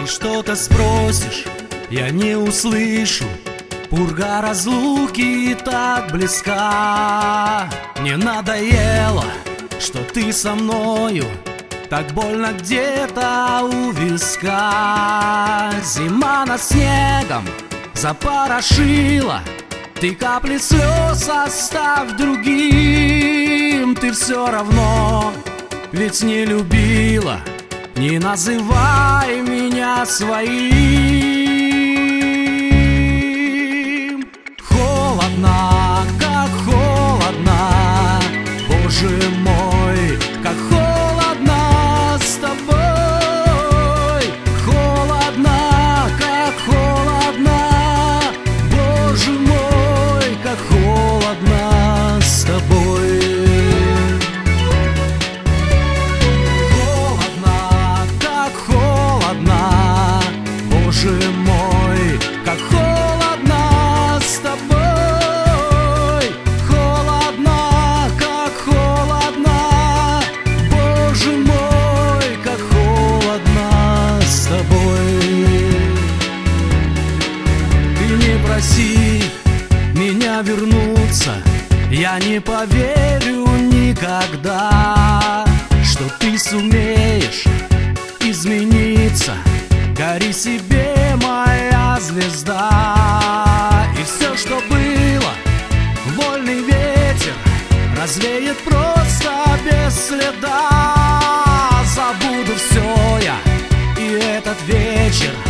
что-то спросишь, я не услышу. Пурга разлуки так близка. Мне надоело, что ты со мною, так больно где-то у виска. Зима над снегом запорошила, ты капли слез оставь другим. Ты все равно ведь не любила, не называй меня своим. Холодно, как холодно, Боже мой, как холодно с тобой. Холодно, как холодно, Боже мой, как холодно с тобой. Холодно, как холодно, Боже мой, как холодно с тобой. Холодно, как холодно, Боже мой, как холодно с тобой. Ты не проси меня вернуться, я не поверю никогда, что ты сумеешь измениться. Гори себе, моя звезда. И все, что было, вольный ветер развеет просто без следа. Забуду все я и этот вечер,